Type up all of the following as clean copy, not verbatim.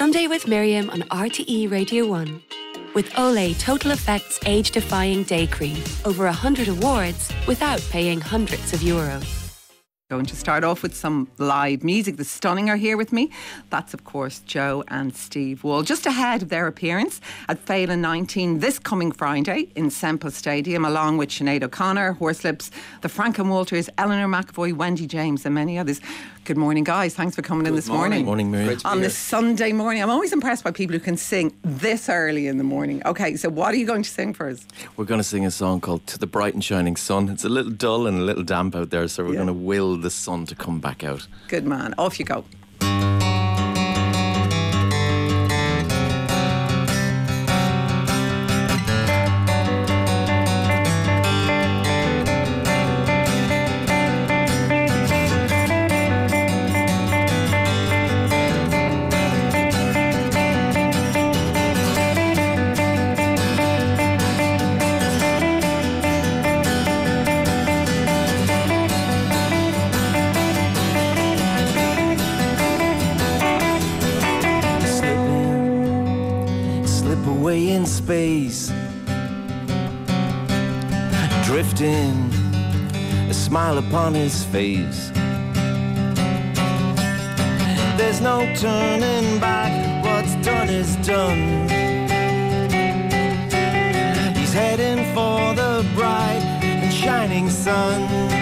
Sunday with Miriam on RTE Radio 1. With Olay Total Effects Age-Defying Day Cream. Over 100 awards without paying hundreds of euros. Going to start off with some live music. The Stunning are here with me. That's, of course, Joe and Steve Wall. Just ahead of their appearance at Phelan 19 this coming Friday in Semple Stadium, along with Sinead O'Connor, Horselips, the Franklin Walters, Eleanor McAvoy, Wendy James and many others. Good morning, guys. Thanks for coming in this morning. Good morning, Mary. On this Sunday morning. I'm always impressed by people who can sing this early in the morning. Okay, so what are you going to sing for us? We're going to sing a song called To the Bright and Shining Sun. It's a little dull and a little damp out there, so we're going to will the sun to come back out. Good man. Off you go. Space, drifting, a smile upon his face. There's no turning back, what's done is done. He's heading for the bright and shining sun.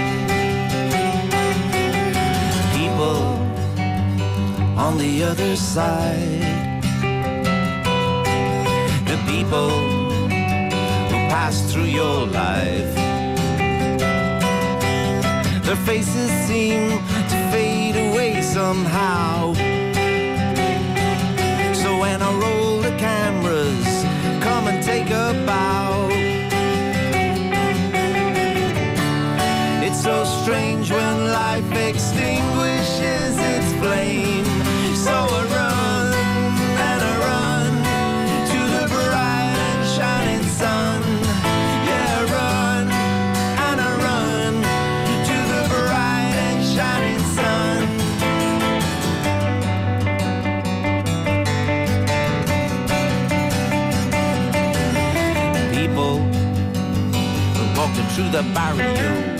People on the other side, people who pass through your life, their faces seem to fade away somehow. So when I roll the cameras, come and take a bow. It's so strange when life extinguishes its flame. So I run and I run to the bright and shining sun. Yeah, I run and I run to the bright and shining sun. People walking through the barrio,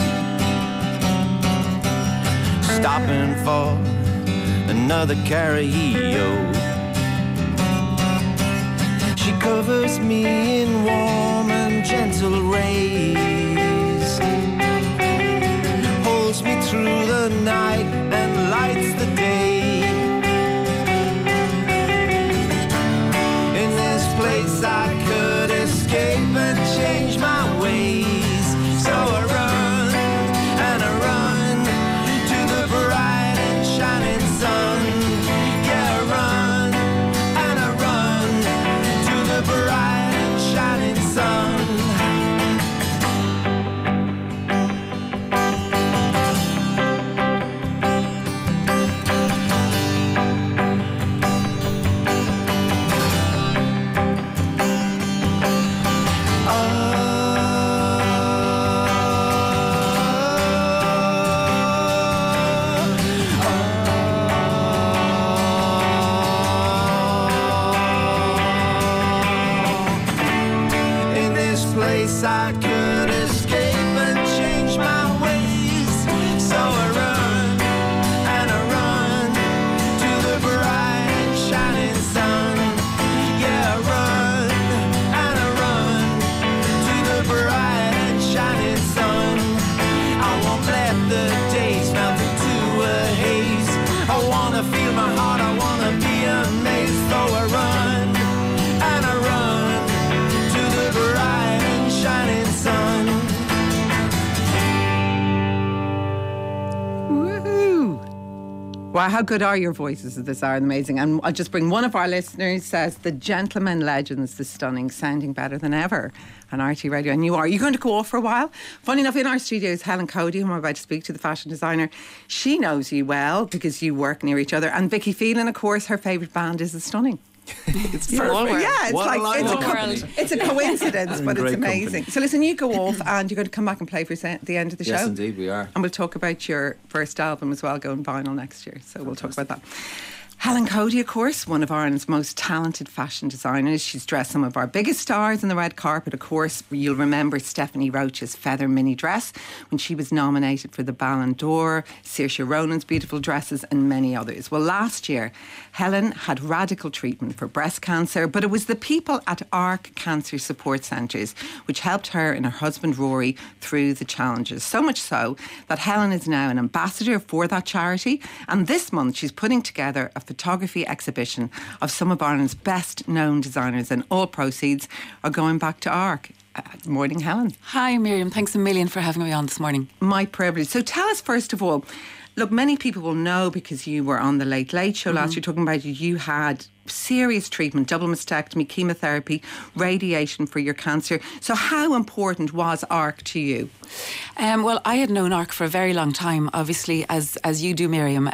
stopping for another Carrillo. She covers me in warm and gentle rays, holds me through the night and lights the day. In this place I could escape and change my ways. So I run and I run to the bright and shining sun. Yeah, I run and I run to the bright and shining sun. In this place I could escape and change my ways. So I run and I run to the bright and shining sun. Yeah, I run and I run to the bright and shining sun. I won't let the days melt into a haze. I wanna feel my heart, I wanna be amazed. So I run and I run to the bright and shining sun. Woohoo! Wow, how good are your voices at this hour? Amazing. And I'll just bring one of our listeners says, the Gentlemen Legends, The Stunning, sounding better than ever on RT Radio. And you are. You're going to go off for a while? Funny enough, in our studio is Helen Cody, whom I'm about to speak to, the fashion designer. She knows you well because you work near each other. And Vicky Phelan, of course, her favourite band is The Stunning. It's Perfect. Yeah, it's What a like lineup. it's a coincidence, but it's Great amazing. company. So listen, you go off and you're going to come back and play for the end of the Yes, show. indeed, we are. And we'll talk about your first album as well, going vinyl next year. So we'll talk about that. Helen Cody, of course, one of Ireland's most talented fashion designers. She's dressed some of our biggest stars on the red carpet. Of course, you'll remember Stephanie Roach's feather mini dress when she was nominated for the Ballon d'Or, Saoirse Ronan's beautiful dresses and many others. Well, last year, Helen had radical treatment for breast cancer, but it was the people at ARC Cancer Support Centres which helped her and her husband Rory through the challenges. So much so that Helen is now an ambassador for that charity, and this month she's putting together a photography exhibition of some of Ireland's best known designers, and all proceeds are going back to ARC. Morning, Helen. Hi, Miriam. Thanks a million for having me on this morning. My privilege. So tell us, first of all, look, many people will know because you were on the Late Late Show last year talking about you had serious treatment, double mastectomy, chemotherapy, radiation for your cancer. So how important was ARC to you? Well, I had known ARC for a very long time, obviously, as you do, Miriam.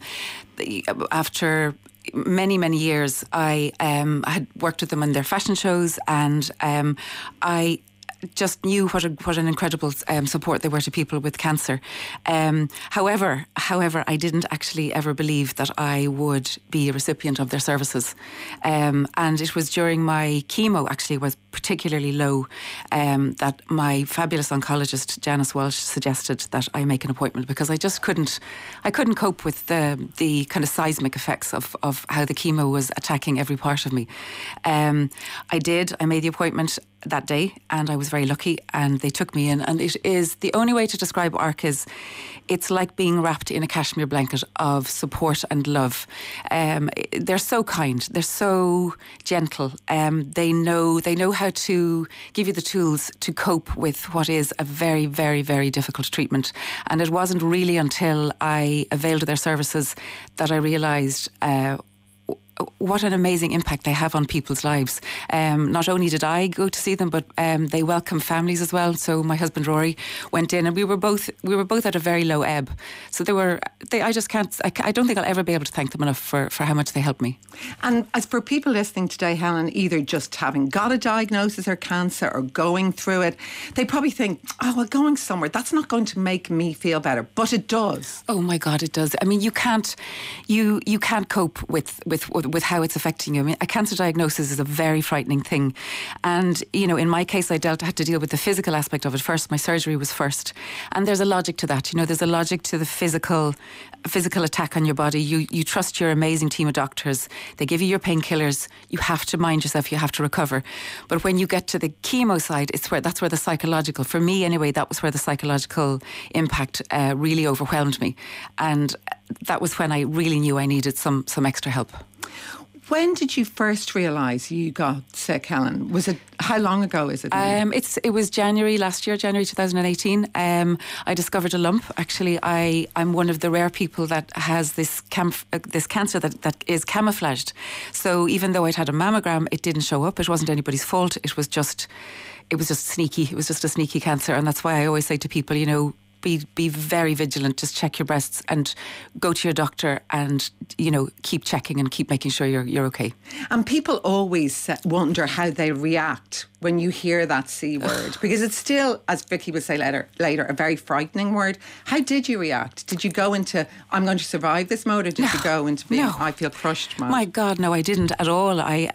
After many years, I had worked with them on their fashion shows, and I just knew what an incredible support they were to people with cancer. However, I didn't actually ever believe that I would be a recipient of their services. And it was during my chemo, actually, was particularly low, that my fabulous oncologist, Janice Walsh, suggested that I make an appointment, because I just couldn't cope with the kind of seismic effects of how the chemo was attacking every part of me. I made the appointment that day, and I was very lucky, and they took me in, and it is, the only way to describe ARC is, it's like being wrapped in a cashmere blanket of support and love. They're so kind, they're so gentle, they know how to give you the tools to cope with what is a very, very, very difficult treatment. And it wasn't really until I availed of their services that I realised what an amazing impact they have on people's lives. Not only did I go to see them, but they welcome families as well. So my husband Rory went in, and we were both at a very low ebb. So I don't think I'll ever be able to thank them enough for how much they helped me. And as for people listening today, Helen, either just having got a diagnosis or cancer or going through it, they probably think, oh, well, going somewhere, that's not going to make me feel better. But it does. Oh my God, it does. I mean, you can't cope with how it's affecting you. I mean, a cancer diagnosis is a very frightening thing. And, in my case, I had to deal with the physical aspect of it first. My surgery was first. And there's a logic to that. There's a logic to the physical attack on your body. You trust your amazing team of doctors. They give you your painkillers. You have to mind yourself. You have to recover. But when you get to the chemo side, that's where the psychological, for me anyway, that was where the psychological impact really overwhelmed me. And that was when I really knew I needed some extra help. When did you first realise you got sick, Helen? How long ago is it? It was January last year, January 2018. I discovered a lump. Actually, I'm one of the rare people that has this cancer that is camouflaged. So even though I'd had a mammogram, it didn't show up. It wasn't anybody's fault. It was just sneaky. It was just a sneaky cancer, and that's why I always say to people, be very vigilant. Just check your breasts and go to your doctor, and keep checking and keep making sure you're okay. And people always wonder how they react when you hear that C word, because it's still, as Vicky will say later, a very frightening word. How did you react? Did you go into I'm going to survive this mode, or did you go into being I feel crushed mode? My God, no, I didn't at all.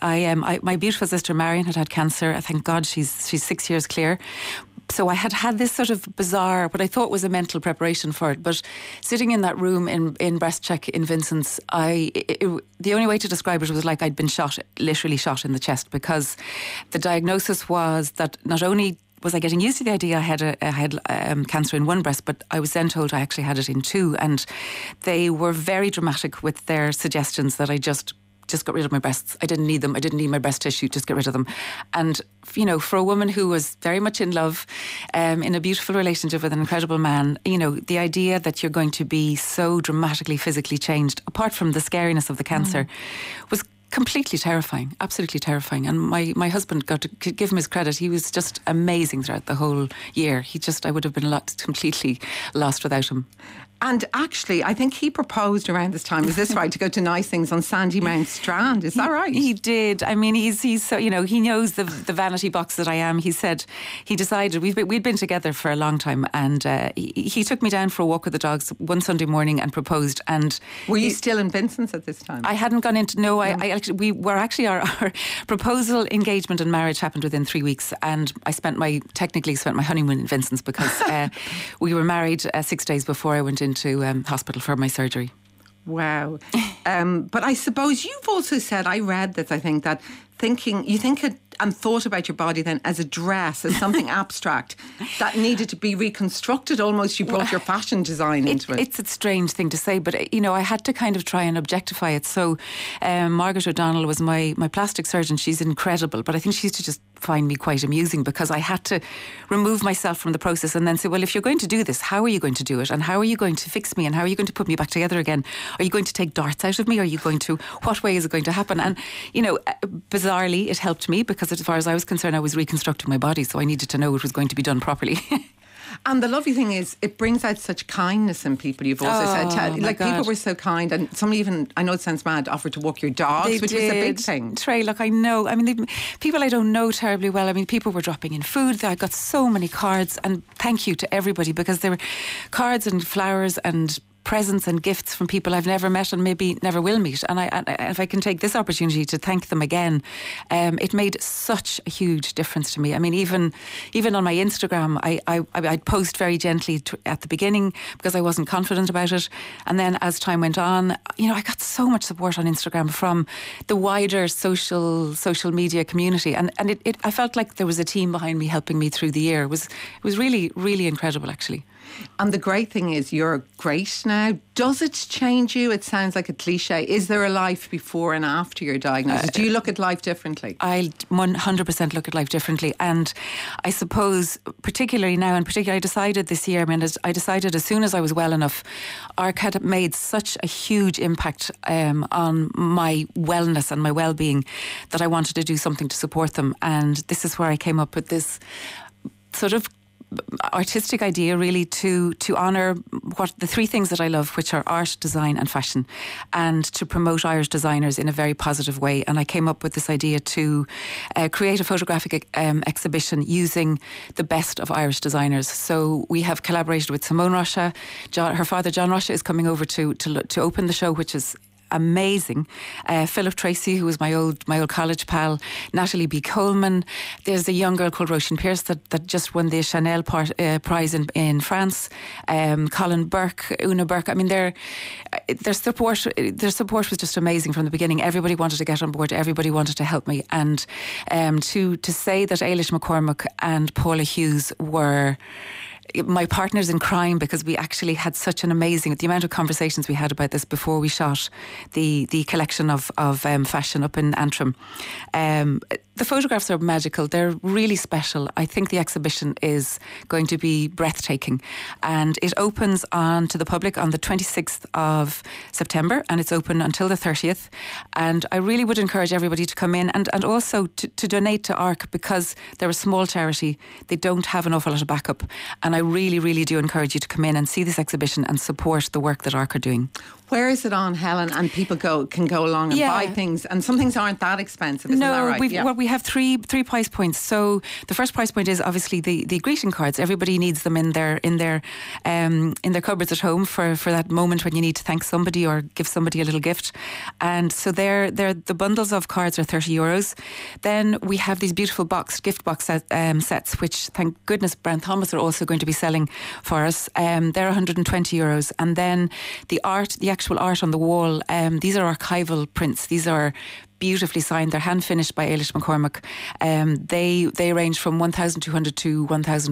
My beautiful sister Marion had cancer. Thank God she's 6 years clear. So I had this sort of bizarre, what I thought was a mental preparation for it. But sitting in that room in BreastCheck in Vincent's, the only way to describe it was like I'd been literally shot in the chest, because the diagnosis was that not only was I getting used to the idea I had cancer in one breast, but I was then told I actually had it in two. And they were very dramatic with their suggestions that I just got rid of my breasts. I didn't need them. I didn't need my breast tissue. Just get rid of them. And, for a woman who was very much in love, in a beautiful relationship with an incredible man, the idea that you're going to be so dramatically physically changed, apart from the scariness of the cancer, was completely terrifying, absolutely terrifying. And my husband, got to give him his credit, he was just amazing throughout the whole year. I would have been completely lost without him. And actually, I think he proposed around this time, is this right, to go to nice things on Sandymount Strand. Is that right? He did. I mean, he's so, he knows the vanity box that I am. He said, he decided, we'd been together for a long time, and he took me down for a walk with the dogs one Sunday morning and proposed. And were you still in Vincent's at this time? I hadn't gone into, no, our proposal, engagement and marriage happened within 3 weeks, and I technically spent my honeymoon in Vincent's because we were married 6 days before I went into hospital for my surgery. Wow. But I suppose you've also said, I read this, I think, that you think and thought about your body then as a dress, as something abstract that needed to be reconstructed almost. You brought your fashion design into it. It's a strange thing to say, but I had to kind of try and objectify it. So Margaret O'Donnell was my plastic surgeon. She's incredible, but I think she used to just find me quite amusing because I had to remove myself from the process and then say, well, if you're going to do this, how are you going to do it? And how are you going to fix me? And how are you going to put me back together again? Are you going to take darts out of me? What way is it going to happen? And, bizarrely, it helped me because as far as I was concerned, I was reconstructing my body. So I needed to know it was going to be done properly. And the lovely thing is, it brings out such kindness in people. You've also said, people were so kind, and some even, I know it sounds mad, offered to walk your dogs, which was a big thing. Trey, look, I know. I mean, people I don't know terribly well. I mean, people were dropping in food. I got so many cards, and thank you to everybody, because there were cards and flowers and presents and gifts from people I've never met and maybe never will meet. And if I can take this opportunity to thank them again, it made such a huge difference to me. I mean, even on my Instagram, I'd post very gently at the beginning because I wasn't confident about it. And then as time went on, I got so much support on Instagram from the wider social media community. And I felt like there was a team behind me helping me through the year. It was really, really incredible, actually. And the great thing is, you're great now. Does it change you? It sounds like a cliche. Is there a life before and after your diagnosis? Do you look at life differently? I 100% look at life differently. And I suppose, particularly now, and particularly I decided this year, as soon as I was well enough, ARC had made such a huge impact on my wellness and my well-being that I wanted to do something to support them. And this is where I came up with this sort of artistic idea, really, to honour what the three things that I love, which are art, design and fashion, and to promote Irish designers in a very positive way. And I came up with this idea to create a photographic exhibition using the best of Irish designers. So we have collaborated with Simone Rocha. Her father John Rocha is coming over to open the show, which is amazing. Philip Tracy, who was my old college pal, Natalie B. Coleman. There's a young girl called Roisin Pierce that just won the Chanel prize in France. Colin Burke, Una Burke. I mean, their support was just amazing from the beginning. Everybody wanted to get on board. Everybody wanted to help me. And to say that Ailish McCormick and Paula Hughes were my partners in crime, because we actually had such an amazing, the amount of conversations we had about this before we shot the collection of fashion up in Antrim. The photographs are magical. They're really special. I think the exhibition is going to be breathtaking, and it opens to the public on the 26th of September, and it's open until the 30th. And I really would encourage everybody to come in and also to donate to ARC, because they're a small charity. They don't have an awful lot of backup, and I really, really do encourage you to come in and see this exhibition and support the work that ARC are doing. Where is it on, Helen? And people can go along and buy things, and some things aren't that expensive, isn't that right? We have three price points. So the first price point is obviously the greeting cards. Everybody needs them in their cupboards at home for that moment when you need to thank somebody or give somebody a little gift. And so the bundles of cards are €30. Then we have these beautiful gift box sets, which thank goodness Brown Thomas are also going to be selling for us. They're €120. And then the actual art on the wall, these are archival prints. These are beautifully signed. They're hand finished by Ailish McCormick. They range from 1,200 to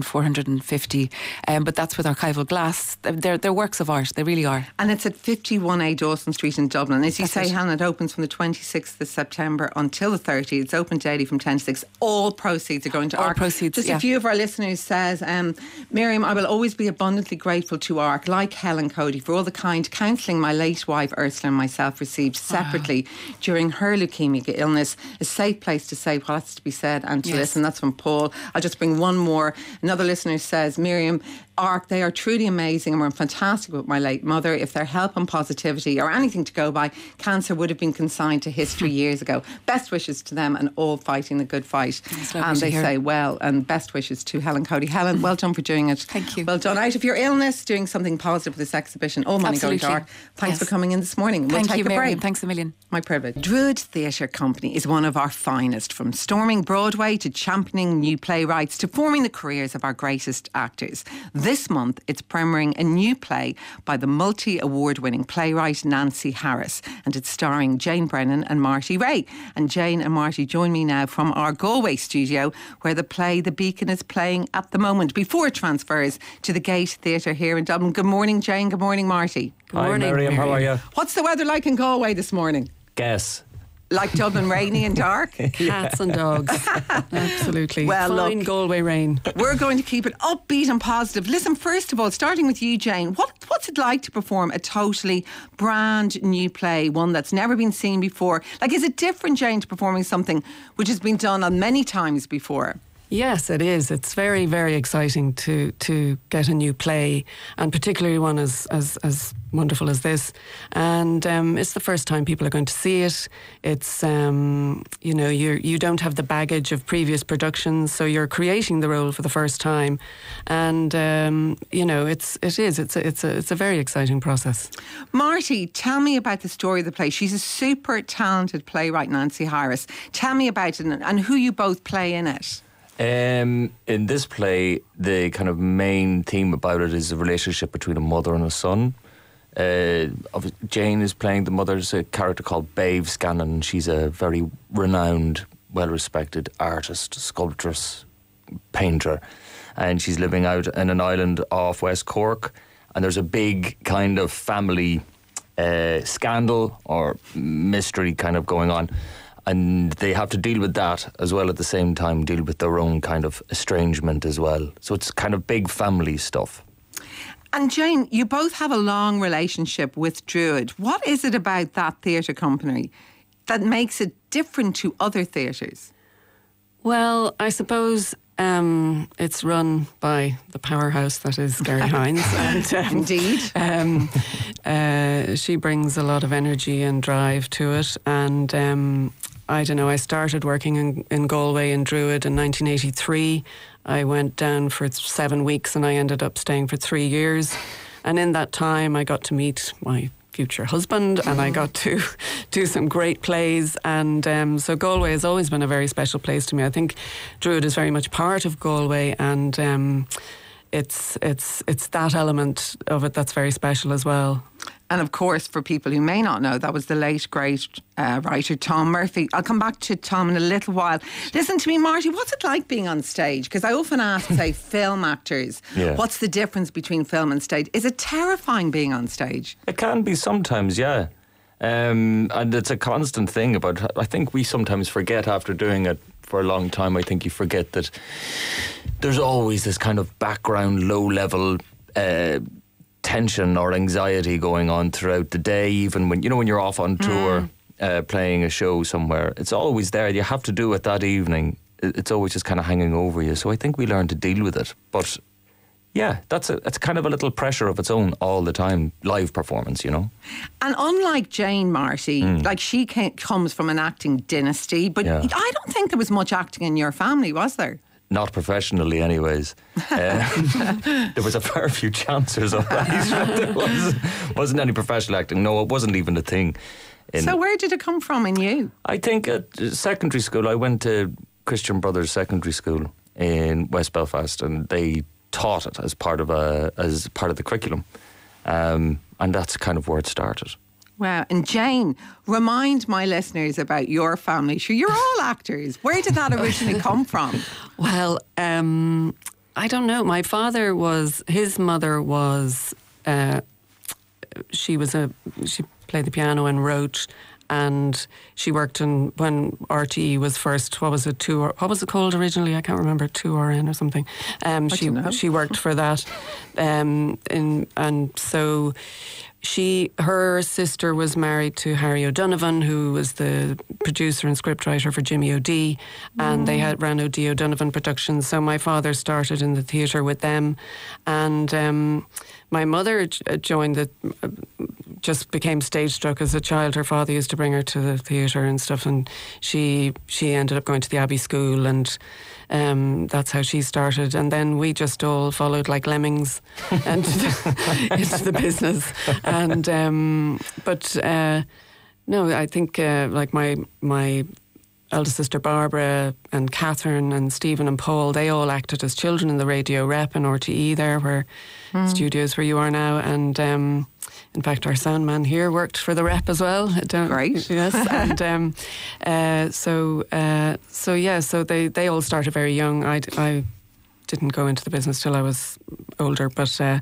1,450, but that's with archival glass. They're works of art. They really are. And it's at 51A Dawson Street in Dublin. As you say, Helen, it opens from the 26th of September until the 30th. It's open daily from 10 to 6. All proceeds are going to ARC. Just a few of our listeners says, Miriam, I will always be abundantly grateful to ARC, like Helen Cody, for all the kind counselling my late wife Ursula and myself received separately during her leukemia leukemic illness. A safe place to say what has to be said and to listen. That's from Paul. I'll just bring one more. Another listener says, Miriam, ARC, they are truly amazing and were fantastic with my late mother. If their help and positivity or anything to go by, cancer would have been consigned to history years ago. Best wishes to them and all fighting the good fight. And they say, well, and best wishes to Helen Cody. Helen, well done for doing it. Thank you. Well done. Out of your illness, doing something positive with this exhibition. All money going to ARC. Thanks for coming in this morning. We'll take you, a Miriam. break. Thanks a million. My privilege. Druid Theatre Company is one of our finest, from storming Broadway to championing new playwrights to forming the careers of our greatest actors. This month, it's premiering a new play by the multi-award-winning playwright Nancy Harris, and it's starring Jane Brennan and Marty Ray. And Jane and Marty join me now from our Galway studio, where the play The Beacon is playing at the moment, before it transfers to the Gate Theatre here in Dublin. Good morning, Jane. Good morning, Marty. Good morning, Hi, Miriam. How are you? What's the weather like in Galway this morning? Guess. Like Dublin, rainy and dark? Cats and dogs. Absolutely. Well, fine look, Galway rain. We're going to keep it upbeat and positive. Listen, first of all, starting with you, Jane, what's it like to perform a totally brand new play, one that's never been seen before? Like, is it different, Jane, to performing something which has been done on many times before? Yes, it is. It's very, very exciting to get a new play, and particularly one as wonderful as this. And it's the first time people are going to see it. It's you don't have the baggage of previous productions, so you're creating the role for the first time, and it's a very exciting process. Marty, tell me about the story of the play. She's a super talented playwright, Nancy Harris. Tell me about it and who you both play in it. In this play, the kind of main theme about it is the relationship between a mother and a son. Jane is playing the mother. There's a character called Babe Scannon. She's a very renowned, well-respected artist, sculptress, painter. And she's living out in an island off West Cork. And there's a big kind of family scandal or mystery kind of going on. And they have to deal with that as well, at the same time deal with their own kind of estrangement as well. So it's kind of big family stuff. And Jane, you both have a long relationship with Druid. What is it about that theatre company that makes it different to other theatres? Well, I suppose it's run by the powerhouse that is Gary Hines. And, Indeed. She brings a lot of energy and drive to it. And I don't know, I started working in Galway in Druid in 1983. I went down for 7 weeks and I ended up staying for 3 years. And in that time, I got to meet my future husband and I got to do some great plays. And so Galway has always been a very special place to me. I think Druid is very much part of Galway, and it's that element of it that's very special as well. And of course, for people who may not know, that was the late, great writer Tom Murphy. I'll come back to Tom in a little while. Listen to me, Marty, what's it like being on stage? Because I often ask, say, film actors, what's the difference between film and stage? Is it terrifying being on stage? It can be sometimes, yeah. And it's a constant thing about, I think we sometimes forget after doing it for a long time, I think you forget that there's always this kind of background, low-level tension or anxiety going on throughout the day, even when you're off on tour playing a show somewhere. It's always there. You have to do it that evening. It's always just kind of hanging over you. So I think we learn to deal with it. But yeah, it's kind of a little pressure of its own all the time, live performance, And unlike Jane, Marty, like she comes from an acting dynasty, but I don't think there was much acting in your family, was there? Not professionally, anyways. There was a fair few chances of that. There wasn't any professional acting. No, it wasn't even a thing. So where did it come from in you? I think at secondary school, I went to Christian Brothers Secondary School in West Belfast, and they taught it as part of the curriculum, and that's kind of where it started. Wow. And Jane, remind my listeners about your family. Sure, you're all actors. Where did that originally come from? Well, I don't know. My father his mother was, she played the piano and wrote, and she worked when RTE was first, what was it called originally? I can't remember, 2RN or something. She worked for that. And so her sister was married to Harry O'Donovan, who was the producer and scriptwriter for Jimmy O'Dea, and they ran O'Dea O'Donovan Productions. So my father started in the theatre with them, and my mother joined just became stage struck as a child. Her father used to bring her to the theatre and stuff, and she ended up going to the Abbey School, and that's how she started. And then we just all followed like lemmings into the business. And no, I think like my eldest sister Barbara and Catherine and Stephen and Paul, they all acted as children in the Radio Rep and RTE there, where studios where you are now. And in fact, our sound man here worked for the Rep as well. Great. Yes. And so they all started very young. I didn't go into the business till I was older, but so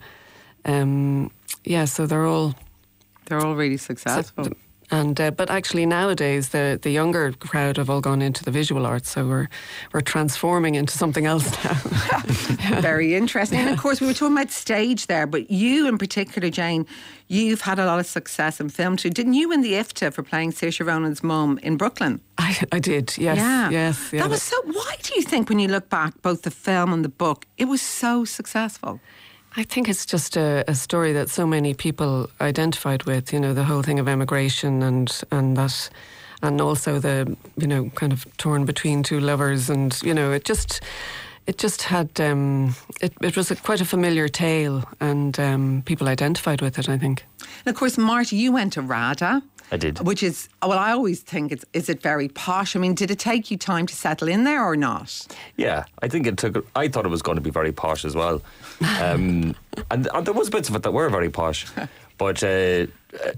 they're all really successful. And but actually nowadays the younger crowd have all gone into the visual arts, so we're transforming into something else now. Very interesting. And of course we were talking about stage there, but you in particular, Jane, you've had a lot of success in film too. Didn't you win the IFTA for playing Saoirse Ronan's mum in Brooklyn? I did, yes. Yeah. Yes. Yeah. That was so. Why do you think when you look back, both the film and the book, it was so successful? I think it's just a story that so many people identified with, the whole thing of emigration and that, and also the, kind of torn between two lovers, and, it just had, it was quite a familiar tale, and people identified with it, I think. And of course, Marty, you went to RADA. I did. Which is, I always think is it very posh? I mean, did it take you time to settle in there or not? Yeah, I think I thought it was going to be very posh as well. And there was bits of it that were very posh. But it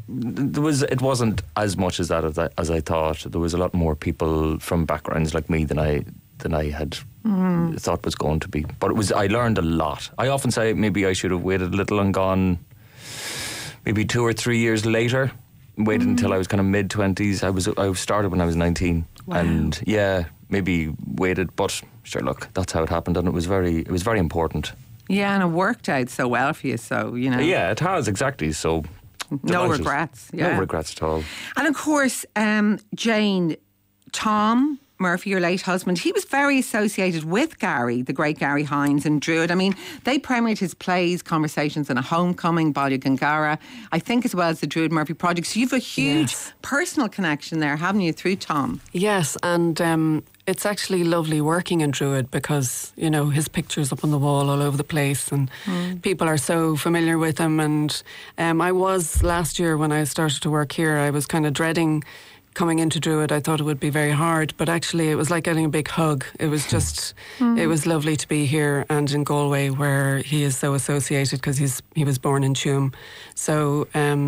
wasn't as much as that as I thought. There was a lot more people from backgrounds like me than I had thought was going to be. But I learned a lot. I often say maybe I should have waited a little and gone maybe 2 or 3 years later. Waited until I was kind of mid-20s. I started when I was 19. Wow. And yeah, maybe waited, but sure, look, that's how it happened, and it was very important. Yeah, and it worked out so well for you, so, Yeah, it has, exactly, so... No regrets. Yeah. No regrets at all. And of course, Jane, Tom Murphy, your late husband, he was very associated with Gary, the great Gary Hines and Druid. I mean, they premiered his plays, Conversations and a Homecoming, Baile Gangara, I think, as well as the Druid Murphy project. So you've a huge personal connection there, haven't you, through Tom? Yes, and it's actually lovely working in Druid because, his picture's up on the wall all over the place, and people are so familiar with him. And I was, last year when I started to work here, I was kind of dreading coming into Druid. I thought it would be very hard, but actually it was like getting a big hug. It was just, it was lovely to be here and in Galway, where he is so associated because he was born in Tuam. So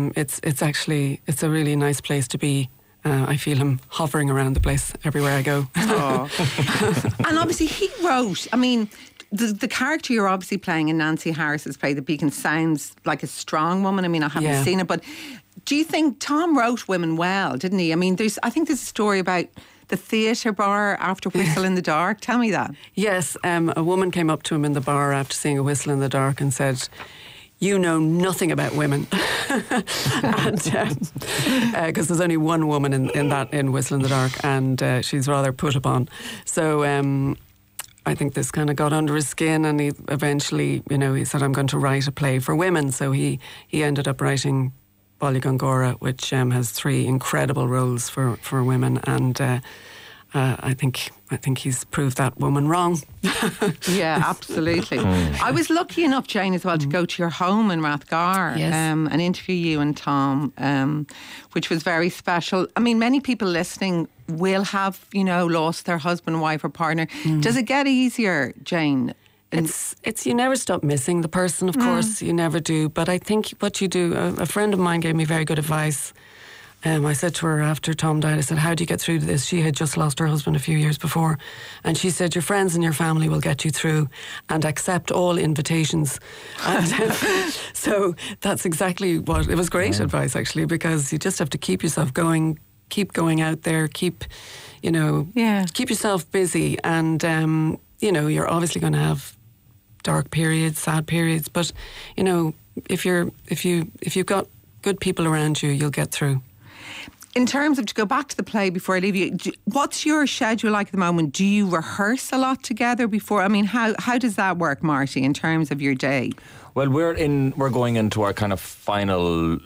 it's a really nice place to be. I feel him hovering around the place everywhere I go. And obviously he wrote, I mean, the character you're obviously playing in Nancy Harris's play, The Beacon, sounds like a strong woman. I mean, I haven't seen it, but do you think Tom wrote women well, didn't he? I mean, I think there's a story about the theatre bar after Whistle in the Dark. Tell me that. Yes, a woman came up to him in the bar after seeing A Whistle in the Dark and said, "You know nothing about women." And because there's only one woman in Whistle in the Dark, and she's rather put upon. So I think this kind of got under his skin, and he eventually, he said, "I'm going to write a play for women." So he ended up writing Baile Gangara, which has 3 incredible roles for women, and I think he's proved that woman wrong. Yeah, absolutely. I was lucky enough, Jane, as well, to go to your home in Rathgar and interview you and Tom, which was very special. I mean, many people listening will have, lost their husband, wife or partner. Does it get easier, Jane? It's you never stop missing the person, of course, you never do. But I think what you do, a friend of mine gave me very good advice. I said to her after Tom died, I said, "How do you get through to this?" She had just lost her husband a few years before. And she said, "Your friends and your family will get you through, and accept all invitations." And so that's exactly what, it was great advice actually, because you just have to keep yourself going, keep going out there, keep yourself busy. And, you're obviously going to have dark periods, sad periods, but, if you've got good people around you, you'll get through. In terms of, to go back to the play before I leave you, what's your schedule like at the moment? Do you rehearse a lot together before? I mean, how does that work, Marty, in terms of your day? Well, we're going into our kind of final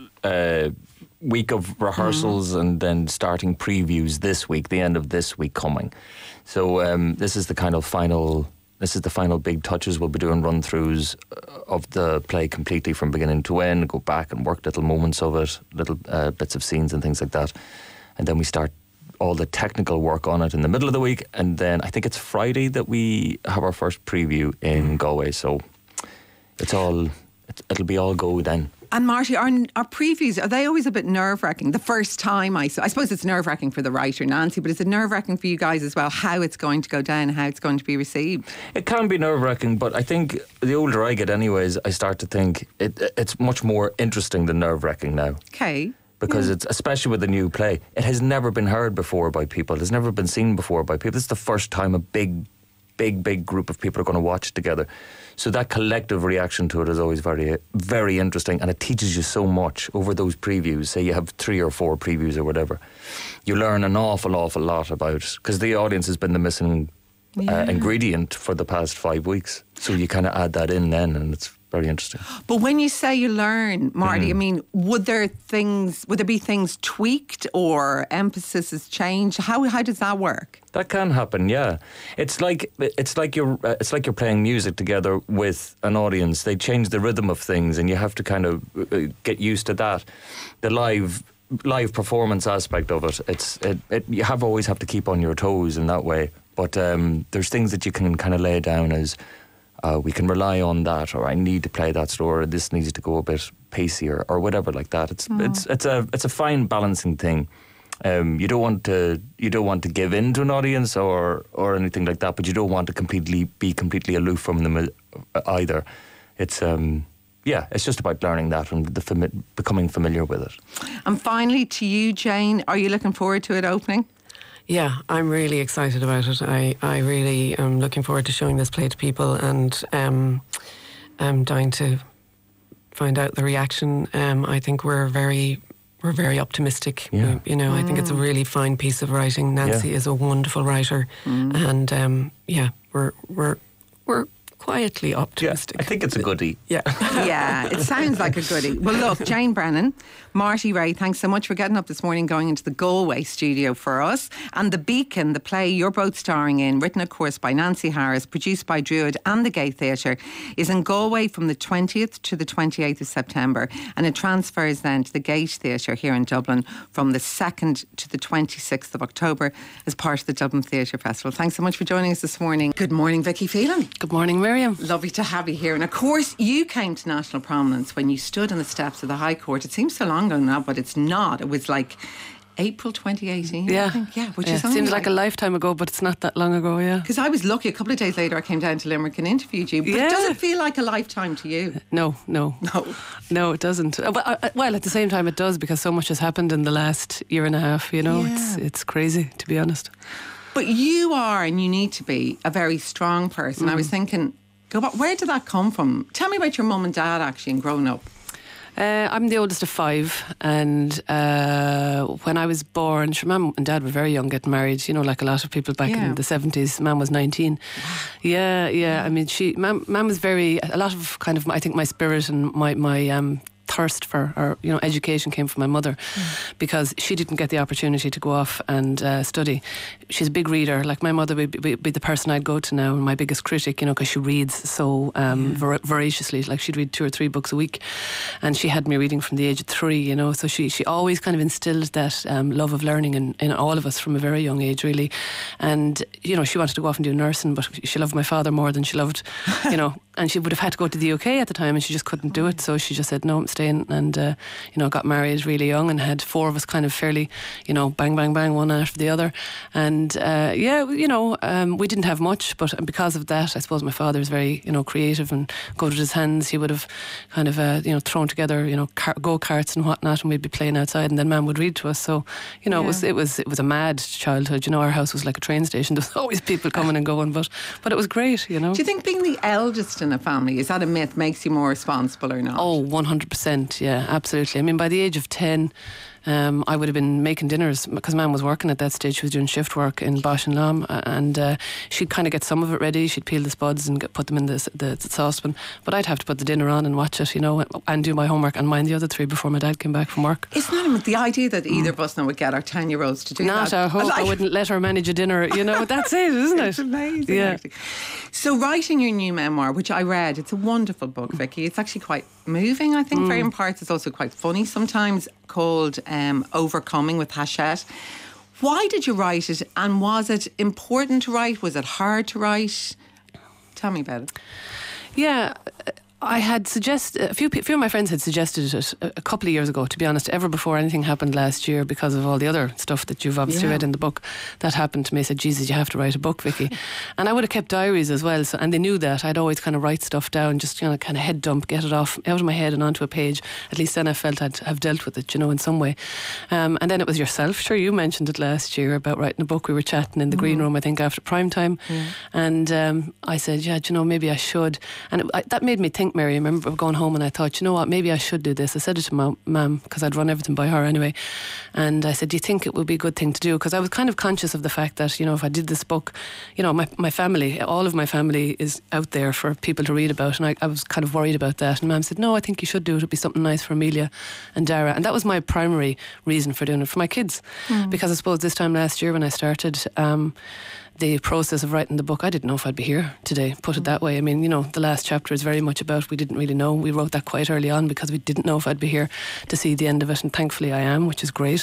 week of rehearsals and then starting previews this week, the end of this week coming. So this is the kind of final. This is the final big touches. We'll be doing run-throughs of the play completely from beginning to end, go back and work little moments of it, little bits of scenes and things like that. And then we start all the technical work on it in the middle of the week. And then I think it's Friday that we have our first preview in Galway. So it'll be all go then. And Marty, our previews, are they always a bit nerve-wracking? The first time, I suppose it's nerve-wracking for the writer, Nancy, but is it nerve-wracking for you guys as well, how it's going to go down, how it's going to be received? It can be nerve-wracking, but I think the older I get anyways, I start to think it's much more interesting than nerve-wracking now. Okay. Because it's, especially with the new play, it has never been heard before by people. It's never been seen before by people. This is the first time a big group of people are going to watch it together. So that collective reaction to it is always very, very interesting, and it teaches you so much over those previews. Say you have 3 or 4 previews or whatever. You learn an awful lot about, because the audience has been the missing ingredient for the past 5 weeks. So you kind of add that in then, and it's very interesting. But when you say you learn, Marty, I mean, would there be things tweaked or emphasis has changed? How does that work? That can happen, yeah. It's like you're playing music together with an audience. They change the rhythm of things, and you have to kind of get used to that. The live performance aspect of it, you always have to keep on your toes in that way. But there's things that you can kind of lay down as we can rely on that, or I need to play that slower, or this needs to go a bit pacier, or whatever like that. It's a fine balancing thing. You don't want to give in to an audience or anything like that, but you don't want to be completely aloof from them either. It's it's just about learning that and becoming familiar with it. And finally, to you, Jane, are you looking forward to it opening? Yeah, I'm really excited about it. I really am looking forward to showing this play to people, and I'm dying to find out the reaction. I think we're very optimistic. Yeah. I think it's a really fine piece of writing. Nancy is a wonderful writer, and we're quietly optimistic. Yeah, I think it's a goodie. Yeah. Yeah, it sounds like a goodie. Well, look, Jane Brennan, Marty Ray, thanks so much for getting up this morning, going into the Galway studio for us. And The Beacon, the play you're both starring in, written of course by Nancy Harris, produced by Druid and the Gay Theatre, is in Galway from the 20th to the 28th of September. And it transfers then to the Gate Theatre here in Dublin from the 2nd to the 26th of October as part of the Dublin Theatre Festival. Thanks so much for joining us this morning. Good morning, Vicky Phelan. Good morning, Miriam. Lovely to have you here. And of course, you came to national prominence when you stood on the steps of the High Court. It seems so long ago now, but it's not. It was like April 2018, yeah. I think. Yeah, which is seems like a lifetime ago, but it's not that long ago, yeah. Because I was lucky, a couple of days later I came down to Limerick and interviewed you. But it doesn't feel like a lifetime to you. No, it doesn't. Well, at the same time it does, because so much has happened in the last year and a half, It's crazy, to be honest. But you are, and you need to be, a very strong person. I was thinking, where did that come from? Tell me about your mum and dad actually and growing up. I'm the oldest of 5, and when I was born, Mum and Dad were very young getting married, like a lot of people back in the 70s. Mum was 19. Yeah. I mean, Mum was a lot of kind of, I think my spirit and my thirst for education came from my mother, because she didn't get the opportunity to go off and study. She's a big reader. Like, my mother would be the person I'd go to now, and my biggest critic, because she reads so voraciously. Like, she'd read 2 or 3 books a week, and she had me reading from the age of 3, so she always kind of instilled that love of learning in all of us from a very young age, really. And she wanted to go off and do nursing, but she loved my father more than she loved and she would have had to go to the UK at the time, and she just couldn't do it, so she just said, no, I'm staying, and got married really young, and had 4 of us kind of fairly bang bang bang, one after the other. And we didn't have much, but because of that, I suppose my father was very creative and good with his hands. He would have kind of thrown together go-karts and whatnot, and we'd be playing outside, and then Mum would read to us. So it was a mad childhood. Our house was like a train station. There was always people coming and going, but it was great, you know. Do you think being the eldest in a family, is that a myth, makes you more responsible or not? Oh, 100%, yeah, absolutely. I mean, by the age of 10, I would have been making dinners because Mum was working at that stage. She was doing shift work in Bosch and Lam, and she'd kind of get some of it ready. She'd peel the spuds and put them in the saucepan, but I'd have to put the dinner on and watch it, you know, and do my homework and mind the other three before my dad came back from work. Isn't that the idea that either of us now would get our 10-year-olds to do Not that? I hope I wouldn't let her manage a dinner, you know. That's it, isn't it? It's amazing, yeah. actually. So writing your new memoir, which I read, it's a wonderful book, Vicky. It's actually quite moving, I think, very in parts. It's also quite funny sometimes, called Overcoming with Hachette. Why did you write it, and was it important to write? Was it hard to write? Tell me about it. Yeah, I had suggested, a few of my friends had suggested it a couple of years ago, to be honest, ever before anything happened last year, because of all the other stuff that you've obviously read in the book that happened to me. I said, Jesus, you have to write a book, Vicky. And I would have kept diaries as well, and they knew that. I'd always kind of write stuff down, just, you know, kind of head dump, get it off out of my head and onto a page. At least then I felt I'd have dealt with it, you know, in some way. And then it was yourself, sure, you mentioned it last year about writing a book. We were chatting in the green room, I think, after prime time. And I said, yeah, you know, maybe I should. And that made me think, Mary. I remember going home and I thought, you know what, maybe I should do this. I said it to my mum, because I'd run everything by her anyway, and I said, do you think it would be a good thing to do? Because I was kind of conscious of the fact that, you know, if I did this book, you know, my family, all of my family is out there for people to read about, and I was kind of worried about that. And Mum said, no, I think you should do it. It'll be something nice for Amelia and Dara. And that was my primary reason for doing it, for my kids. Because I suppose this time last year when I started the process of writing the book, I didn't know if I'd be here today, put it that way. I mean, you know, the last chapter is very much about, we didn't really know. We wrote that quite early on because we didn't know if I'd be here to see the end of it, and thankfully I am, which is great.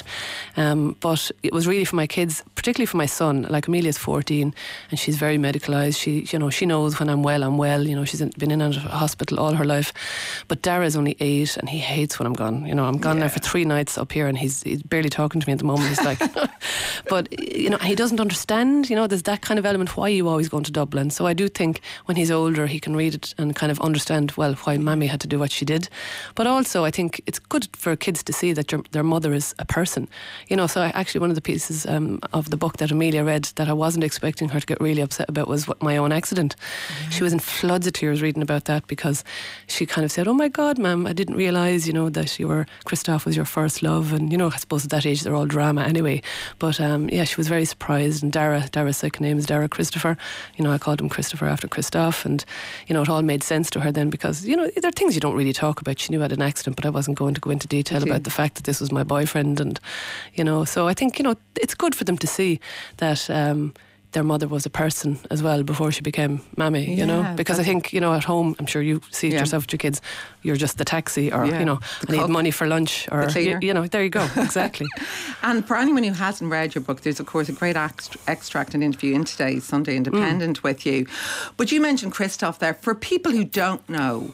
But it was really for my kids, particularly for my son. Like, Amelia's 14 and she's very medicalised. She, you know, she knows when I'm well. You know, she's been in and out of hospital all her life. But Dara's only 8 and he hates when I'm gone. You know, I'm gone now for 3 nights up here, and he's barely talking to me at the moment. He's like, but, you know, he doesn't understand, you know, there's that kind of element, why are you always going to Dublin? So I do think when he's older he can read it and kind of understand, well, why Mammy had to do what she did. But also I think it's good for kids to see that their mother is a person, you know. So actually one of the pieces of the book that Amelia read that I wasn't expecting her to get really upset about was my own accident. She was in floods of tears reading about that, because she kind of said, oh my God, Ma'am, I didn't realise, you know, that Christoph was your first love. And, you know, I suppose at that age they're all drama anyway. But yeah, she was very surprised. And Dara's second name is Dara Christopher. You know, I called him Christopher after Christoph, and, you know, it all made sense to her then, because, you know, there are things you don't really talk about. She knew I had an accident, but I wasn't going to go into detail about the fact that this was my boyfriend, and, you know, so I think, you know, it's good for them to see that their mother was a person as well before she became Mammy, you know, because I think, you know, at home, I'm sure you see it yourself with your kids, you're just the taxi, or, you know, I need money for lunch, or, you know, there you go, exactly. And for anyone who hasn't read your book, there's of course a great extract and interview in today's Sunday Independent with you. But you mentioned Christoph there. For people who don't know,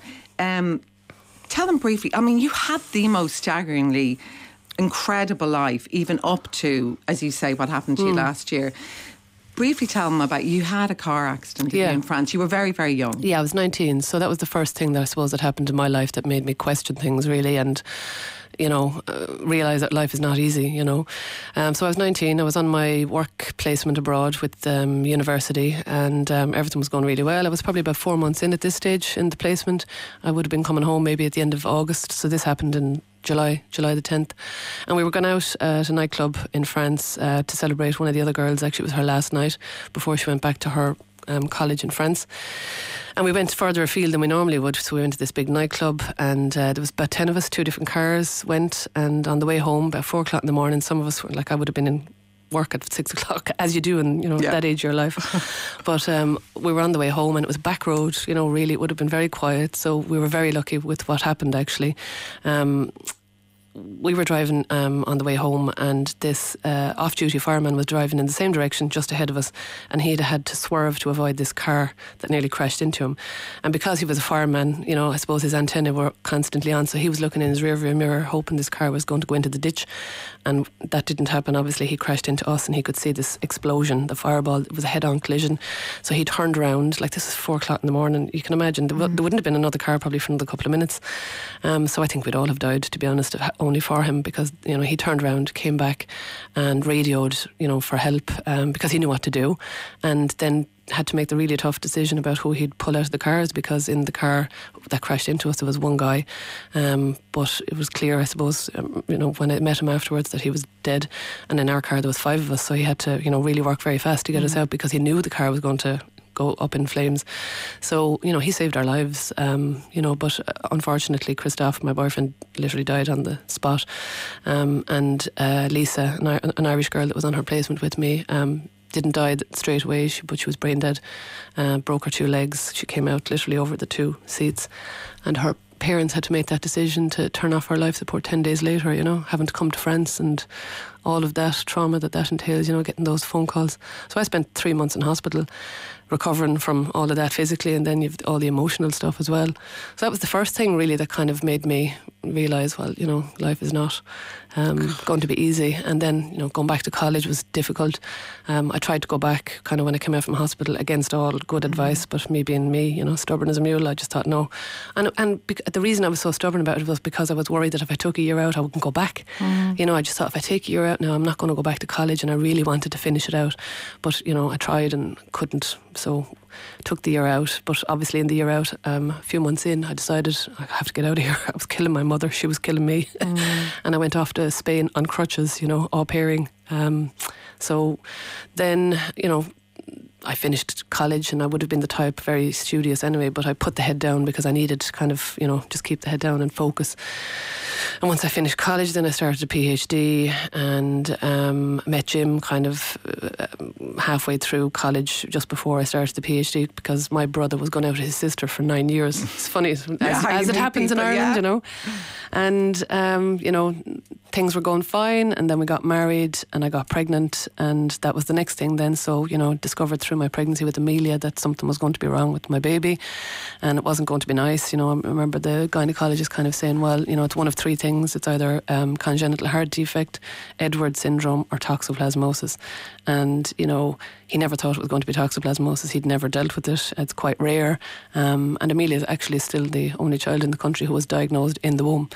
tell them briefly, I mean, you had the most staggeringly incredible life, even up to, as you say, what happened to you last year. Briefly tell them about, you had a car accident in France. You were very, very young. Yeah, I was 19. So that was the first thing that I suppose that happened in my life that made me question things, really, and, you know, realise that life is not easy, you know. So I was 19. I was on my work placement abroad with university, and everything was going really well. I was probably about 4 months in at this stage in the placement. I would have been coming home maybe at the end of August. So this happened in July the 10th, and we were going out at a nightclub in France to celebrate one of the other girls. Actually, it was her last night before she went back to her college in France, and we went further afield than we normally would. So we went to this big nightclub, and there was about 10 of us, 2 different cars went, and on the way home about 4 o'clock in the morning, some of us were like, I would have been in work at 6 o'clock, as you do in, you know, that age of your life. But we were on the way home, and it was a back road, you know, really it would have been very quiet. So we were very lucky with what happened, actually. We were driving on the way home, and this off-duty fireman was driving in the same direction just ahead of us, and he'd had to swerve to avoid this car that nearly crashed into him. And because he was a fireman, you know, I suppose his antennae were constantly on, so he was looking in his rear view mirror hoping this car was going to go into the ditch. and that didn't happen. Obviously, he crashed into us, and he could see this explosion, the fireball. It was a head-on collision. So he turned around, like this is 4 o'clock in the morning. You can imagine there wouldn't have been another car probably for another couple of minutes. So I think we'd all have died, to be honest, only for him, because he turned around, came back, and radioed for help because he knew what to do, and then had to make the really tough decision about who he'd pull out of the cars, because in the car that crashed into us there was one guy, but it was clear, I suppose, when I met him afterwards, that he was dead, and in our car there was 5 of us, so he had to really work very fast to get us out, because he knew the car was going to go up in flames. So he saved our lives, but unfortunately Christophe, my boyfriend, literally died on the spot, and Lisa, an Irish girl that was on her placement with me, didn't die straight away, but she was brain dead, broke her 2 legs. She came out literally over the 2 seats, and her parents had to make that decision to turn off her life support 10 days later, having to come to France, and all of that trauma that entails, getting those phone calls. So I spent 3 months in hospital recovering from all of that physically, and then you've all the emotional stuff as well. So that was the first thing really that kind of made me realise, well, life is not going to be easy. And then, going back to college was difficult. I tried to go back kind of when I came out from hospital against all good advice, but me being me, stubborn as a mule, I just thought no. And the reason I was so stubborn about it was because I was worried that if I took a year out, I wouldn't go back. I just thought, if I take a year out now, I'm not going to go back to college, and I really wanted to finish it out. But, I tried and couldn't, so took the year out. But obviously in the year out, a few months in, I decided I have to get out of here. I was killing my mother, she was killing me. And I went off to Spain on crutches, au pairing. So then, I finished college, and I would have been the type very studious anyway, but I put the head down because I needed to kind of, just keep the head down and focus. And once I finished college, then I started a PhD, and met Jim kind of halfway through college, just before I started the PhD, because my brother was going out with his sister for 9 years. It's funny, as it happens people, in Ireland, And, things were going fine, and then we got married, and I got pregnant, and that was the next thing then. So, discovered through my pregnancy with Amelia that something was going to be wrong with my baby, and it wasn't going to be nice. I remember the gynecologist kind of saying, well, it's one of 3 things. It's either congenital heart defect, Edwards syndrome, or toxoplasmosis. And, he never thought it was going to be toxoplasmosis. He'd never dealt with it. It's quite rare. And Amelia is actually still the only child in the country who was diagnosed in the womb.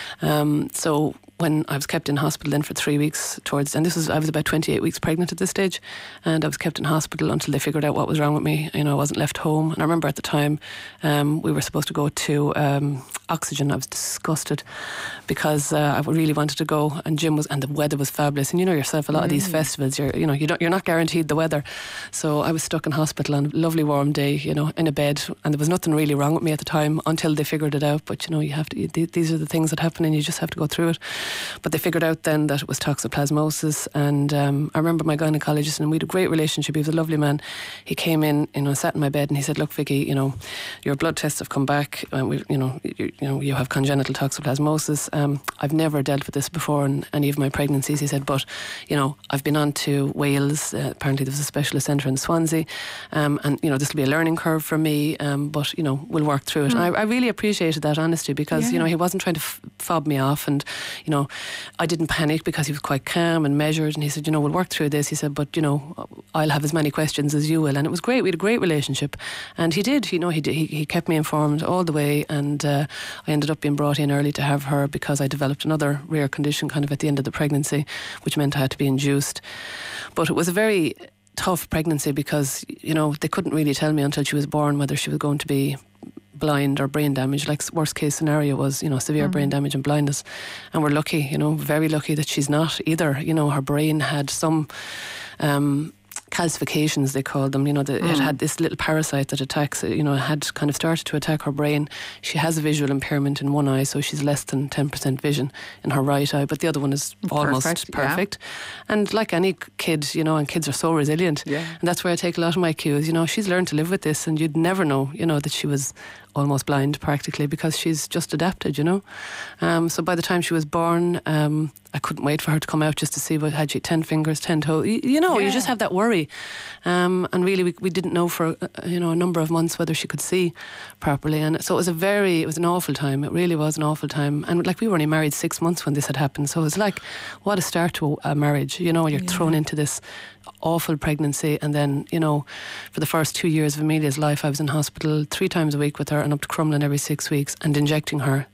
So when I was kept in hospital then for 3 weeks and I was about 28 weeks pregnant at this stage, and I was kept in hospital until they figured out what was wrong with me. I wasn't left home. And I remember at the time, we were supposed to go to Oxygen. I was disgusted because I really wanted to go, and the weather was fabulous. And yourself, a lot of these festivals, you're not guaranteed the weather. So I was stuck in hospital on a lovely warm day, in a bed, and there was nothing really wrong with me at the time until they figured it out. But you have to. These are the things that happen, and you just have to go through it. But they figured out then that it was toxoplasmosis, and I remember my gynecologist, and we had a great relationship. He was a lovely man. He came in, sat in my bed, and he said, "Look, Vicky, your blood tests have come back. You have congenital toxoplasmosis. I've never dealt with this before in any of my pregnancies," he said, "but I've been on to Wales. Apparently there was a specialist centre in Swansea, and this will be a learning curve for me, but we'll work through it." And I really appreciated that honesty, because he wasn't trying to fob me off, and I didn't panic, because he was quite calm and measured, and he said, "We'll work through this." He said, "But I'll have as many questions as you will." And it was great. We had a great relationship, and he did. He kept me informed all the way, and I ended up being brought in early to have her, because I developed another rare condition kind of at the end of the pregnancy, which meant I had to be induced. But it was a very tough pregnancy, because they couldn't really tell me until she was born whether she was going to be blind or brain damage. Like, worst case scenario was severe brain damage and blindness, and we're lucky, very lucky that she's not either. Her brain had some calcifications, they called them. It had this little parasite that attacks it. It had kind of started to attack her brain. She has a visual impairment in one eye, so she's less than 10% vision in her right eye, but the other one is almost perfect. Yeah. And like any kid, and kids are so resilient. Yeah. And that's where I take a lot of my cues. She's learned to live with this, and you'd never know, that she was almost blind practically because she's just adapted, you know. So by the time she was born, I couldn't wait for her to come out just to see what had she 10 fingers, 10 toes. You know, you just have that worry. And really, we didn't know for a number of months whether she could see properly. And so it was an awful time. It really was an awful time. And like we were only married 6 months when this had happened. So it was like, what a start to a marriage. You know, you're thrown into this awful pregnancy, and then, you know, for the first 2 years of Amelia's life, I was in hospital 3 times a week with her and up to Crumlin every 6 weeks and injecting her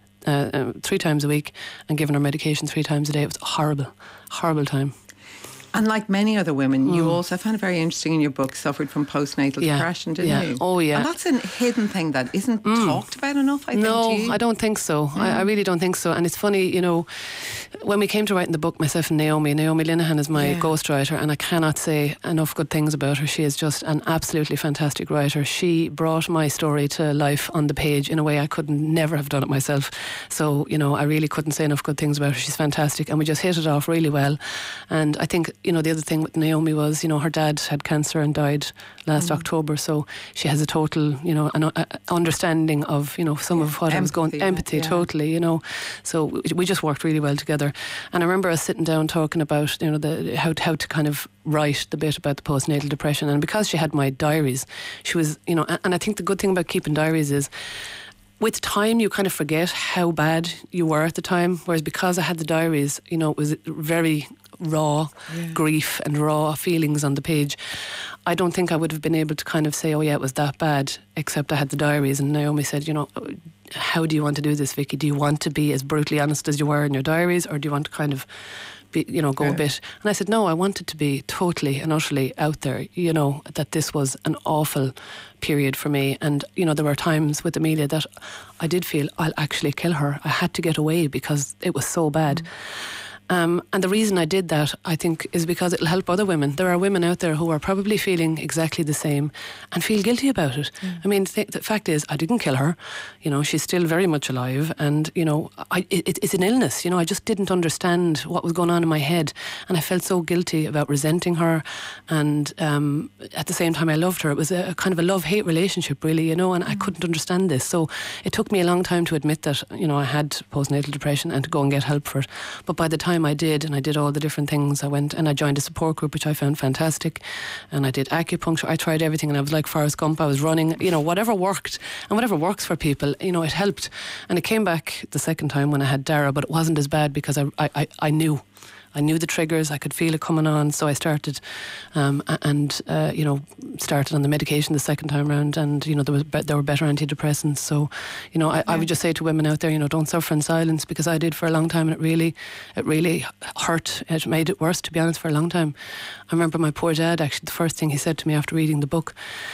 3 times a week and giving her medication 3 times a day. It was a horrible time. And like many other women, you also, I found it very interesting in your book, suffered from postnatal depression, didn't you? Oh, yeah. And that's a hidden thing that isn't talked about enough, I think. No, I don't think so. I really don't think so. And it's funny, you know, when we came to writing the book, myself and Naomi Linehan is my ghostwriter, and I cannot say enough good things about her. She is just an absolutely fantastic writer. She brought my story to life on the page in a way I could never have done it myself. So, you know, I really couldn't say enough good things about her. She's fantastic, and we just hit it off really well. And I think, you know, the other thing with Naomi was, you know, her dad had cancer and died last October, so she has a total, you know, an understanding of, you know, some of what I was going, empathy, totally, you know. So we just worked really well together. And I remember us sitting down talking about, you know, how to kind of write the bit about the postnatal depression. And because she had my diaries, she was, you know, and I think the good thing about keeping diaries is, with time, you kind of forget how bad you were at the time. Whereas because I had the diaries, you know, it was very raw grief and raw feelings on the page. I don't think I would have been able to kind of say, oh yeah, it was that bad, except I had the diaries. And Naomi said, you know, how do you want to do this, Vicky? Do you want to be as brutally honest as you were in your diaries, or do you want to kind of be, you know, go a bit? And I said, no, I wanted to be totally and utterly out there, you know, that this was an awful period for me. And, you know, there were times with Amelia that I did feel I'll actually kill her. I had to get away because it was so bad. And the reason I did that, I think, is because it'll help other women. There are women out there who are probably feeling exactly the same and feel guilty about it. I mean, the fact is, I didn't kill her. You know, she's still very much alive. And, you know, it's an illness. You know, I just didn't understand what was going on in my head. And I felt so guilty about resenting her. And at the same time, I loved her. It was a kind of a love-hate relationship, really, you know, and I couldn't understand this. So it took me a long time to admit that, you know, I had postnatal depression and to go and get help for it. But by the time I did, and I did all the different things, I went and I joined a support group, which I found fantastic, and I did acupuncture. I tried everything, and I was like Forrest Gump. I was running, you know, whatever worked and whatever works for people, you know, it helped. And it came back the second time when I had Dara, but it wasn't as bad because I knew the triggers. I could feel it coming on, so I started, you know, started on the medication the second time round, and you know there were better antidepressants. So, you know, I would just say to women out there, you know, don't suffer in silence, because I did for a long time, and it really hurt. It made it worse, to be honest, for a long time. I remember my poor dad. Actually, the first thing he said to me after reading the book,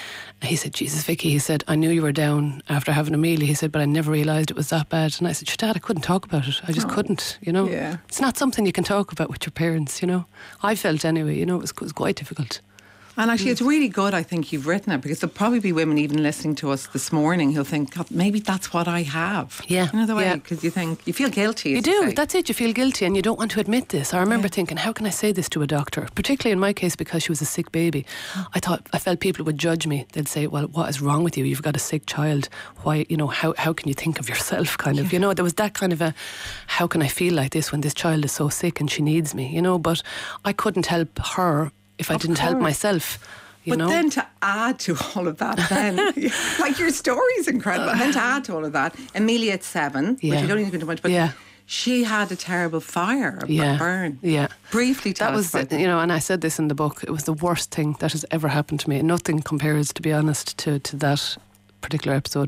he said, Jesus, Vicky, he said, I knew you were down after having Amelia. He said, but I never realised it was that bad. And I said, Dad, I couldn't talk about it. I just couldn't, you know. Yeah. It's not something you can talk about with your parents, you know. I felt anyway, you know, it was quite difficult. And actually, it's really good, I think, you've written it, because there'll probably be women even listening to us this morning who'll think, God, maybe that's what I have. Yeah. You know the way, because you think, you feel guilty. You do, that's it, you feel guilty and you don't want to admit this. I remember thinking, how can I say this to a doctor? Particularly in my case, because she was a sick baby. I felt people would judge me. They'd say, well, what is wrong with you? You've got a sick child. Why, you know, how can you think of yourself, kind of, you know? There was that kind of a, how can I feel like this when this child is so sick and she needs me, you know? But I couldn't help her if I didn't help myself. But then to add to all of that, then, like, your story's incredible. And then to add to all of that, Amelia at 7, which you don't need to go into much, but she had a terrible fire, a burn. Yeah. Briefly tell us about that. You know, and I said this in the book, it was the worst thing that has ever happened to me. Nothing compares, to be honest, to that particular episode.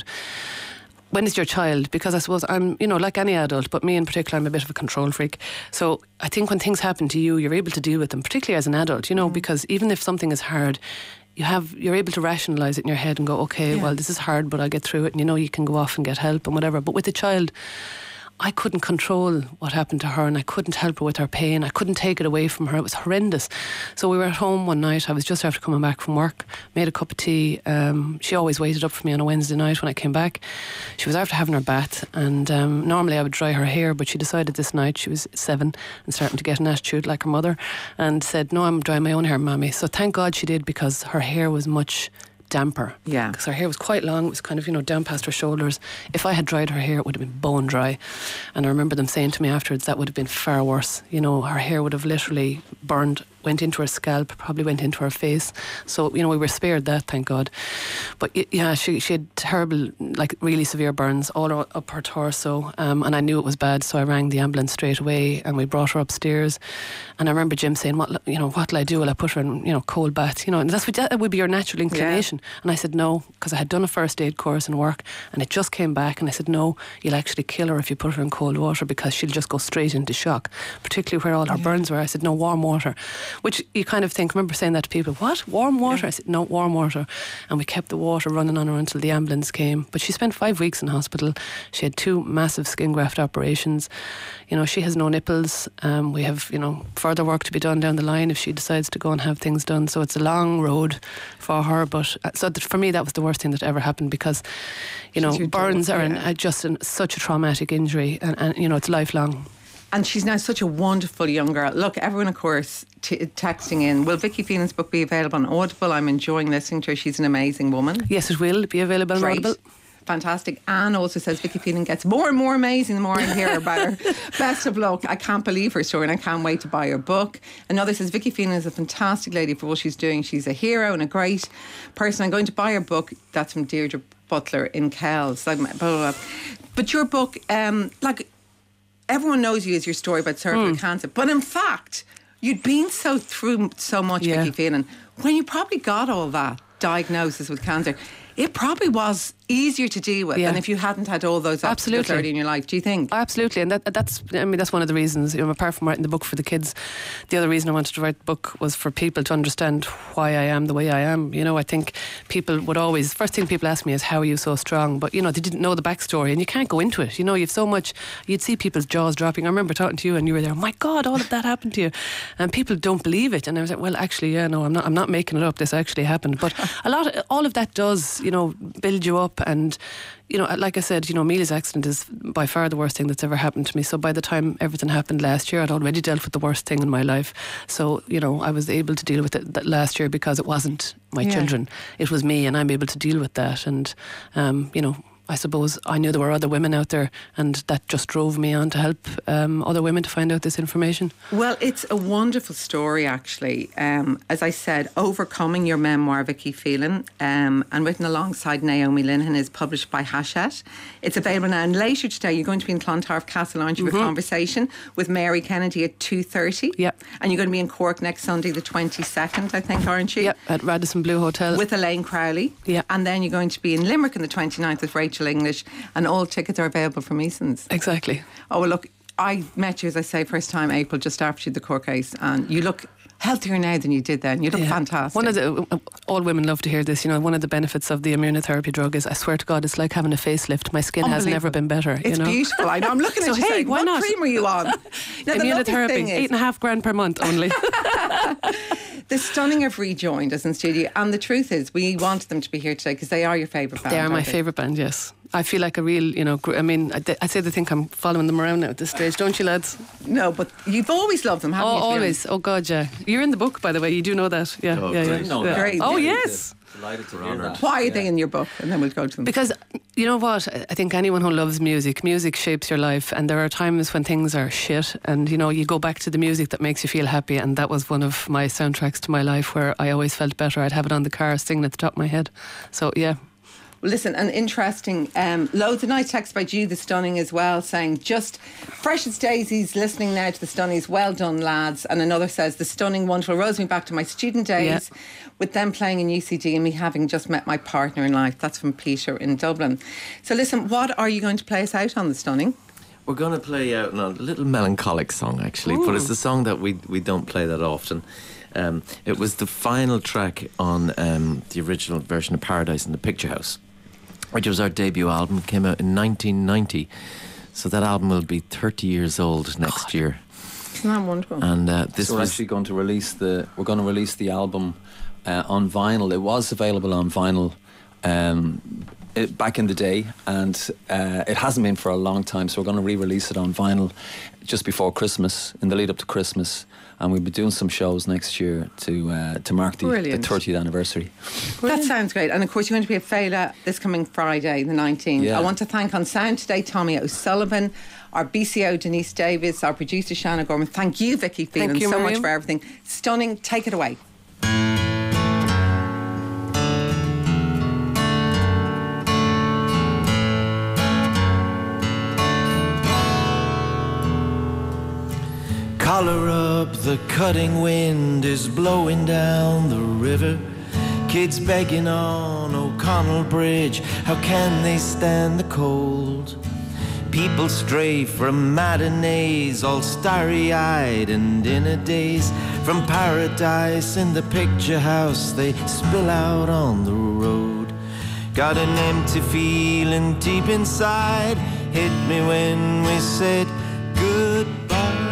When it's your child, because I suppose I'm, you know, like any adult, but me in particular, I'm a bit of a control freak. So I think when things happen to you, you're able to deal with them, particularly as an adult, you know, because even if something is hard, you're able to rationalise it in your head and go, okay, well, this is hard, but I'll get through it. And you know, you can go off and get help and whatever. But with a child, I couldn't control what happened to her, and I couldn't help her with her pain. I couldn't take it away from her. It was horrendous. So we were at home one night. I was just after coming back from work, made a cup of tea. She always waited up for me on a Wednesday night when I came back. She was after having her bath, and normally I would dry her hair, but she decided this night, she was 7 and starting to get an attitude like her mother, and said, no, I'm drying my own hair, Mommy. So thank God she did, because her hair was much damper. Yeah. Because her hair was quite long. It was kind of, down past her shoulders. If I had dried her hair, it would have been bone dry. And I remember them saying to me afterwards, that would have been far worse. Her hair would have literally burned, went into her scalp, probably went into her face. So, we were spared that, thank God. But yeah, she had terrible, like really severe burns all up her torso. And I knew it was bad, so I rang the ambulance straight away and we brought her upstairs. And I remember Jim saying, what'll I do? Will I put her in, cold bath? And that would be your natural inclination. Yeah. And I said no, because I had done a first aid course in work and it just came back, and I said no, you'll actually kill her if you put her in cold water, because she'll just go straight into shock, particularly where all her burns were. I said no, warm water, which you kind of think, I remember saying that to people, what, warm water? I said no, warm water. And we kept the water running on her until the ambulance came. But she spent 5 weeks in hospital. She had 2 massive skin graft operations. She has no nipples. We have further work to be done down the line if she decides to go and have things done. So it's a long road for her. But for me, that was the worst thing that ever happened, because burns are just such a traumatic injury, and it's lifelong. And she's now such a wonderful young girl. Look, everyone, of course, texting in, will Vicky Phelan's book be available on Audible? I'm enjoying listening to her. She's an amazing woman. Yes, it will be available on Audible. Fantastic. Anne also says Vicky Phelan gets more and more amazing the more I hear about her. Best of luck. I can't believe her story and I can't wait to buy her book. Another says Vicky Phelan is a fantastic lady for what she's doing. She's a hero and a great person. I'm going to buy her book. That's from Deirdre Butler in Kells. Blah, blah, blah. But your book, everyone knows you as your story about cervical cancer, but in fact, you'd been through so much, Vicky Phelan. When you probably got all that diagnosis with cancer, it probably was easier to deal with than if you hadn't had all those obstacles early in your life, do you think? Absolutely, and that's one of the reasons, apart from writing the book for the kids, the other reason I wanted to write the book was for people to understand why I am the way I am. I think people would always, first thing people ask me is, how are you so strong? But they didn't know the backstory, and you can't go into it. You've so much, you'd see people's jaws dropping. I remember talking to you and you were there, oh my God, all of that happened to you, and people don't believe it. And I was like, well, actually, I'm not making it up, this actually happened. But all of that does build you up. And like I said, Amelia's accident is by far the worst thing that's ever happened to me. So by the time everything happened last year, I'd already dealt with the worst thing in my life. So I was able to deal with it last year because it wasn't my children, it was me, and I'm able to deal with that. And I suppose I knew there were other women out there, and that just drove me on to help other women to find out this information. Well, it's a wonderful story, actually. As I said, Overcoming, your memoir, Vicky Phelan, and written alongside Naomi Linehan, is published by Hachette. It's available now, and later today you're going to be in Clontarf Castle, aren't you, with Conversation with Mary Kennedy at 2:30. Yep. And you're going to be in Cork next Sunday, the 22nd, I think, aren't you? Yep, at Radisson Blue Hotel. With Elaine Crowley. Yeah. And then you're going to be in Limerick on the 29th with Rachel English, and all tickets are available from Eason's. Exactly. Oh, well, look, I met you, as I say, first time April, just after you had the court case, and you look healthier now than you did then. You look fantastic. One of the, all women love to hear this, one of the benefits of the immunotherapy drug is, I swear to God, it's like having a facelift. My skin has never been better. It's beautiful. I know. I'm looking at you saying, why what not? cream are you on? Now, immunotherapy, $8.5 per month only. The Stunning have rejoined us in studio, and the truth is, we wanted them to be here today because they are your favourite band. They are my favourite band, yes. I feel like a real, I say they think I'm following them around now at this stage, don't you, lads? No, but you've always loved them, haven't you? Always. Oh, God, yeah. You're in the book, by the way. You do know that. Yeah, Great. Oh, yes. Delighted to hear that. Why are they in your book? And then we'll go to them. Because, you know what? I think anyone who loves music shapes your life. And there are times when things are shit and, you go back to the music that makes you feel happy. And that was one of my soundtracks to my life where I always felt better. I'd have it on the car singing at the top of my head. So, yeah. Well, listen, an interesting, loads of nice texts about you, The Stunning, as well, saying, just fresh as daisies, listening now to The Stunnies, well done, lads. And another says, The Stunning, wonderful, rose me back to my student days, with them playing in UCD and me having just met my partner in life. That's from Peter in Dublin. So listen, what are you going to play us out on, The Stunning? We're going to play out a little melancholic song, actually. Ooh. But it's a song that we don't play that often. It was the final track on the original version of Paradise in the Picture House, which was our debut album. It came out in 1990. So that album will be 30 years old next year. Isn't that wonderful? And we're actually going to release the album on vinyl. It was available on vinyl back in the day, and it hasn't been for a long time. So we're going to re-release it on vinyl just before Christmas, in the lead up to Christmas. and we'll be doing some shows next year to mark the Brilliant. 30th anniversary. That sounds great. And of course, you're going to be at Fela this coming Friday, the 19th. Yeah. I want to thank on sound today Tommy O'Sullivan, our BCO Denise Davis, our producer Shanna Gorman. Thank you, Vicky Phelan, Thank you, so much Miriam. for everything. Stunning. Take it away. Collar up, the cutting wind is blowing down the river. Kids begging on O'Connell Bridge, how can they stand the cold? People stray from matinees, all starry-eyed and in a daze. From paradise in the picture house, they spill out on the road. Got an empty feeling deep inside, hit me when we said goodbye.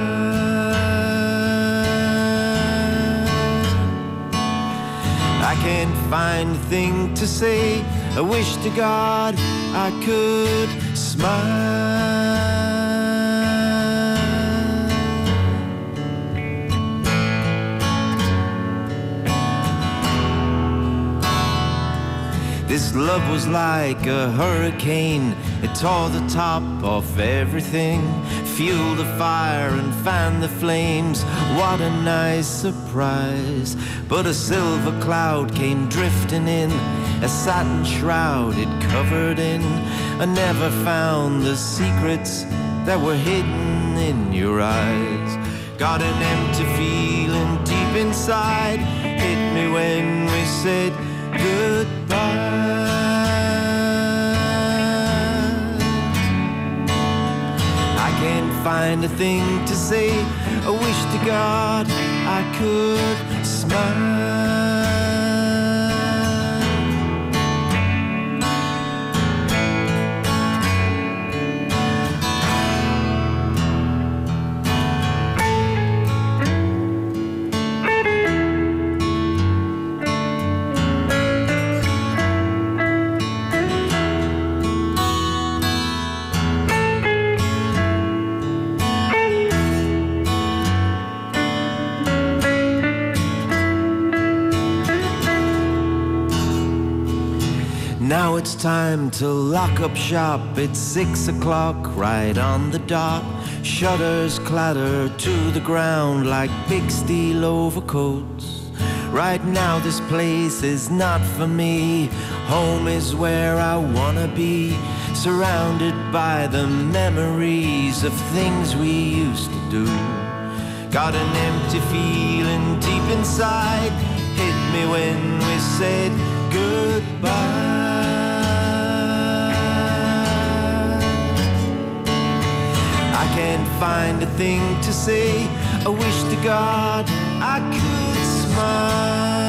I can't find a thing to say. I wish to God I could smile. This love was like a hurricane. It tore the top off everything, fueled the fire and fanned the flames. What a nice surprise. But a silver cloud came drifting in, a satin shroud it covered in. I never found the secrets that were hidden in your eyes. Got an empty feeling deep inside, hit me when we said goodbye. I can't find a thing to say. I wish to God I could smile. Now it's time to lock up shop. It's 6 o'clock, right on the dot. Shutters clatter to the ground like big steel overcoats. Right now this place is not for me. Home is where I wanna be, surrounded by the memories of things we used to do. Got an empty feeling deep inside, hit me when we said goodbye. I can't find a thing to say. I wish to God I could smile.